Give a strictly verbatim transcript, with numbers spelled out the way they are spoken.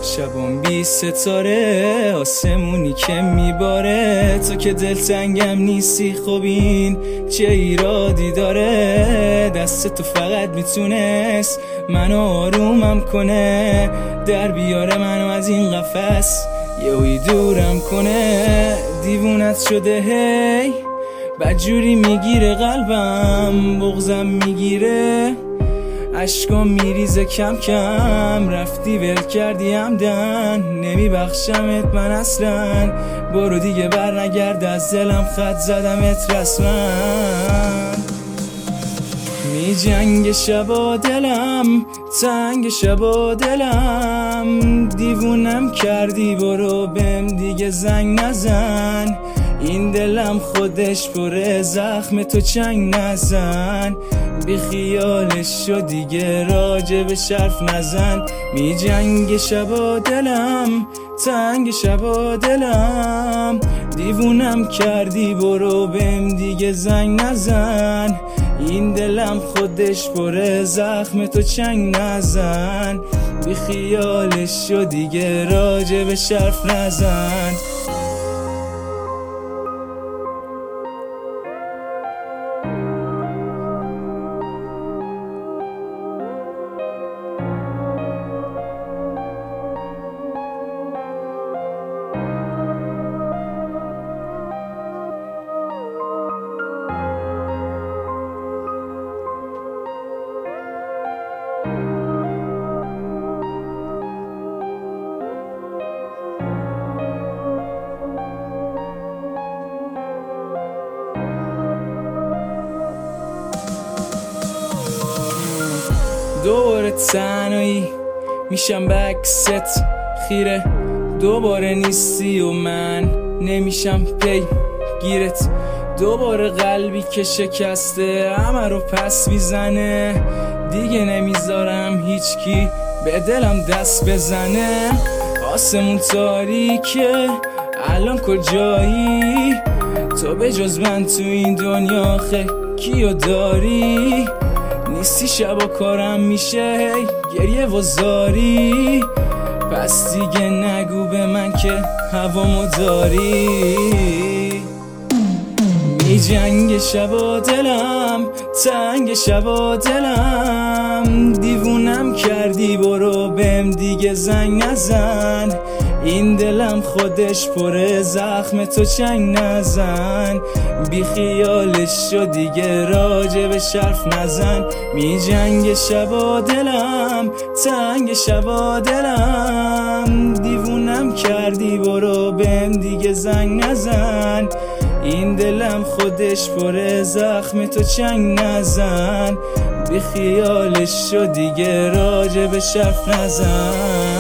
شبام بی ستاره، آسمونی که میباره، تو که دلتنگم نیستی خب این چه ایرادی داره؟ دست تو فقط میتونست منو آرومم کنه، در بیاره منو از این قفس یهویی دورم کنه. دیوونت شده هی بدجوری میگیره قلبم، بغزم میگیره، عشقام میریزه کم کم، رفتی ول کردی همدن، نمیبخشمت من اصلا، برو دیگه بر نگرد از دلم، خط زدمت رسما. می جنگ شبا دلم، تنگ شبا دلم، دیوونم کردی برو بهم دیگه زنگ نزن، این دلم خودش پره زخم تو چنگ نزن، بی خیالش شو دیگه راجبش حرف نزن. می جنگ شبا دلم، تنگ شبا دلم، دیوونم کردی برو بهم دیگه زنگ نزن، این دلم خودش پره زخم تو چنگ نزن، بی خیالش شو دیگه راجبش حرف نزن. دوباره تنهایی میشم بکست خیره، دوباره نیستی و من نمیشم پی گیرت، دوباره قلبی که شکسته همه رو پس میزنه، دیگه نمیذارم هیچکی به دلم دست بزنه. آسمون تاریکه الان کجایی، تو به جز من تو این دنیا خیلی کیو داری، نیستی شبا کارم میشه گریه و زاری، پس دیگه نگو به من که هوامو داری. می جنگ شبا دلم، تنگ شبا دلم، دیوونم کردی برو بهم دیگه زنگ نزن، این دلم خودش پره زخم تو چنگ نزن، بی خیالش شو دیگه راجبش حرف نزن. می جنگ شبا دلم، تنگ شبا دلم، دیوونم کردی برو بهم دیگه زنگ نزن، این دلم خودش پره زخم تو چنگ نزن، بی خیالش شو دیگه راجبش حرف نزن.